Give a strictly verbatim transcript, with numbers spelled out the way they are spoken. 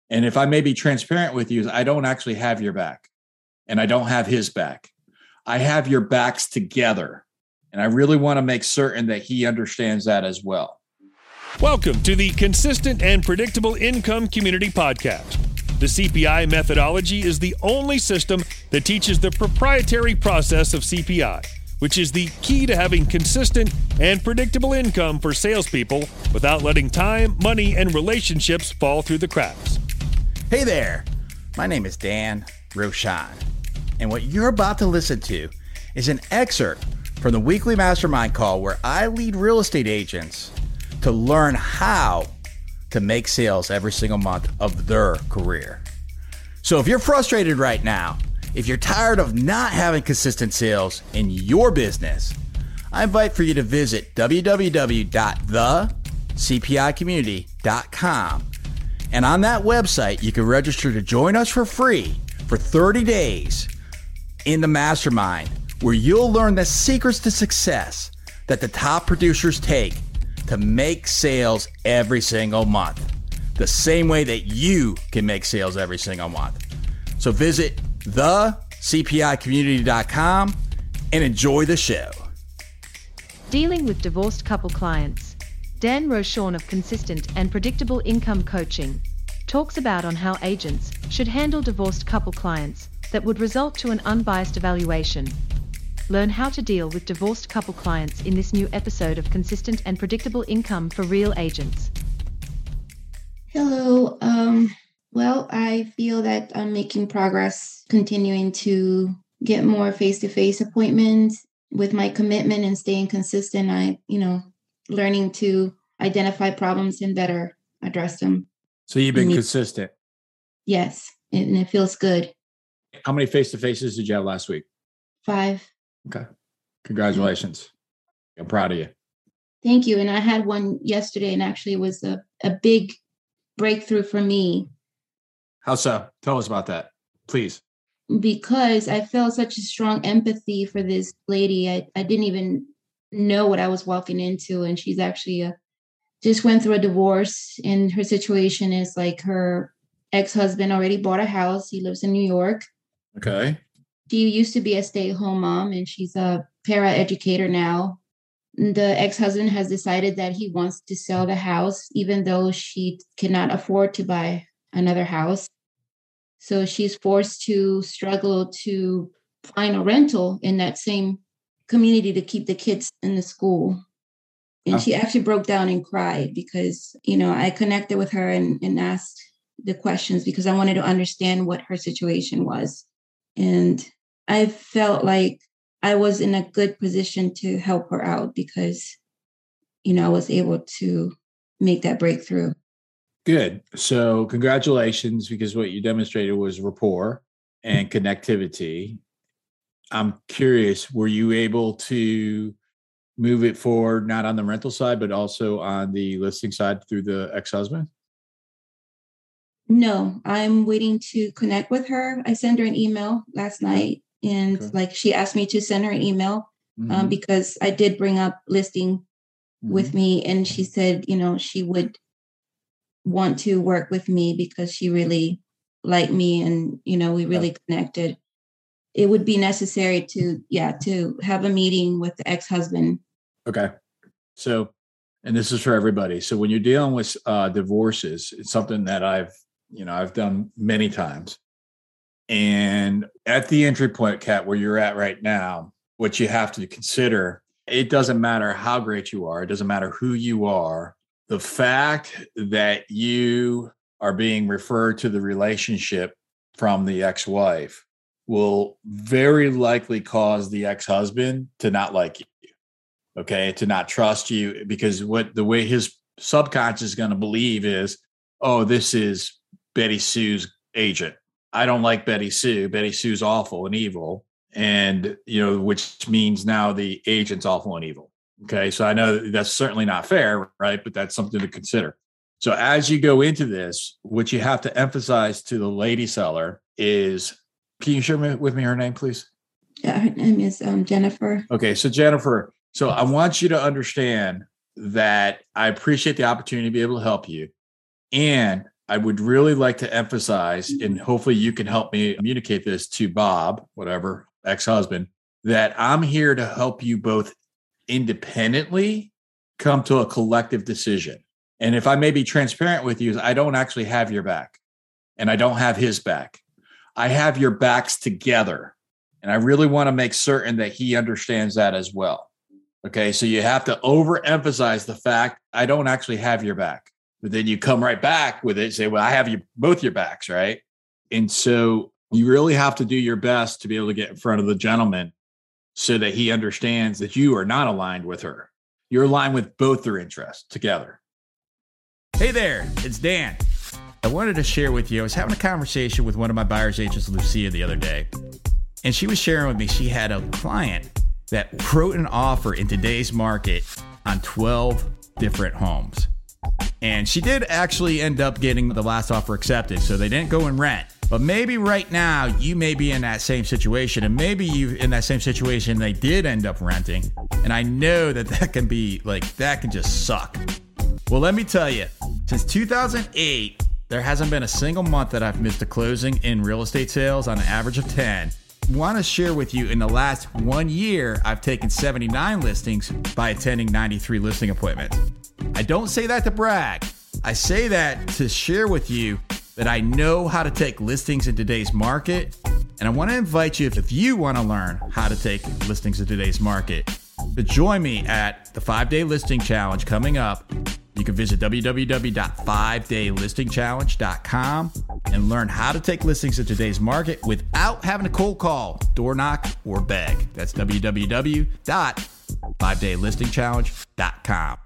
And if I may be transparent with you, I don't actually have your back and I don't have his back. I have your backs together. And I really want to make certain that he understands that as well. Welcome to the Consistent and Predictable Income Community Podcast. The C P I methodology is the only system that teaches the proprietary process of C P I, which is the key to having consistent and predictable income for salespeople without letting time, money, and relationships fall through the cracks. Hey there, my name is Dan Rochon, and what you're about to listen to is an excerpt from the weekly mastermind call where I lead real estate agents to learn how to make sales every single month of their career. So if you're frustrated right now, if you're tired of not having consistent sales in your business, I invite for you to visit w w w dot the c p i community dot com. And on that website, you can register to join us for free for thirty days in the mastermind, where you'll learn the secrets to success that the top producers take to make sales every single month, the same way that you can make sales every single month. So visit the c p i community dot com and enjoy the show. Dealing with divorced couple clients, Dan Rochon of Consistent and Predictable Income Coaching talks about on how agents should handle divorced couple clients that would result to an unbiased evaluation. Learn how to deal with divorced couple clients in this new episode of Consistent and Predictable Income for Real Agents. Hello. Um, well, I feel that I'm making progress, continuing to get more face-to-face appointments with my commitment and staying consistent. I, you know, learning to identify problems and better address them. So you've been and consistent. Yes. And it feels good. How many face-to-faces did you have last week? Five. Okay. Congratulations. I'm proud of you. Thank you. And I had one yesterday, and actually it was a, a big breakthrough for me. How so? Tell us about that, please. Because I felt such a strong empathy for this lady. I, I didn't even know what I was walking into. And she's actually a, just went through a divorce, and her situation is like her ex-husband already bought a house. He lives in New York. Okay. She used to be a stay-at-home mom, and she's a para-educator now. The ex-husband has decided that he wants to sell the house, even though she cannot afford to buy another house. So she's forced to struggle to find a rental in that same community to keep the kids in the school. And oh. She actually broke down and cried because, you know, I connected with her and, and asked the questions because I wanted to understand what her situation was. And I felt like I was in a good position to help her out because, you know, I was able to make that breakthrough. Good. So congratulations, because what you demonstrated was rapport and connectivity. I'm curious, were you able to move it forward, not on the rental side, but also on the listing side through the ex-husband? No, I'm waiting to connect with her. I sent her an email last night, and okay. like she asked me to send her an email mm-hmm. um, because I did bring up listing mm-hmm. with me, and she said, you know, she would want to work with me because she really liked me, and you know, we really yeah. connected. It would be necessary to, yeah, to have a meeting with the ex-husband. Okay, so, and this is for everybody. So when you're dealing with uh, divorces, it's something that I've you know, I've done many times. And at the entry point, Kat, where you're at right now, what you have to consider, it doesn't matter how great you are. It doesn't matter who you are. The fact that you are being referred to the relationship from the ex-wife will very likely cause the ex-husband to not like you, okay, to not trust you, because what the way his subconscious is going to believe is, oh, this is Betty Sue's agent. I don't like Betty Sue. Betty Sue's awful and evil. And, you know, which means now the agent's awful and evil. Okay. So I know that's certainly not fair, right? But that's something to consider. So as you go into this, what you have to emphasize to the lady seller is, can you share me, with me her name, please? Yeah, her name is um, Jennifer. Okay. So Jennifer, so I want you to understand that I appreciate the opportunity to be able to help you. And I would really like to emphasize, and hopefully you can help me communicate this to Bob, whatever, ex-husband, that I'm here to help you both independently come to a collective decision. And if I may be transparent with you, I don't actually have your back, and I don't have his back. I have your backs together. And I really want to make certain that he understands that as well. Okay. So you have to overemphasize the fact I don't actually have your back, but then you come right back with it and say, well, I have you both your backs. Right. And so you really have to do your best to be able to get in front of the gentleman so that he understands that you are not aligned with her. You're aligned with both their interests together. Hey there, it's Dan. I wanted to share with you, I was having a conversation with one of my buyer's agents, Lucia, the other day. And she was sharing with me, she had a client that wrote an offer in today's market on twelve different homes. And she did actually end up getting the last offer accepted, so they didn't go and rent. But maybe right now you may be in that same situation, and maybe you in that same situation they did end up renting. And I know that that can be like, that can just suck. Well, let me tell you, since two thousand eight, there hasn't been a single month that I've missed a closing in real estate sales on an average of ten. Want to share with you, in the last one year, I've taken seventy-nine listings by attending ninety-three listing appointments. I don't say that to brag. I say that to share with you that I know how to take listings in today's market. And I want to invite you, if you want to learn how to take listings in today's market, to join me at the five-day listing challenge coming up. You can visit w w w dot five day listing challenge dot com and learn how to take listings in today's market without having to cold call, door knock, or beg. That's w w w dot five day listing challenge dot com.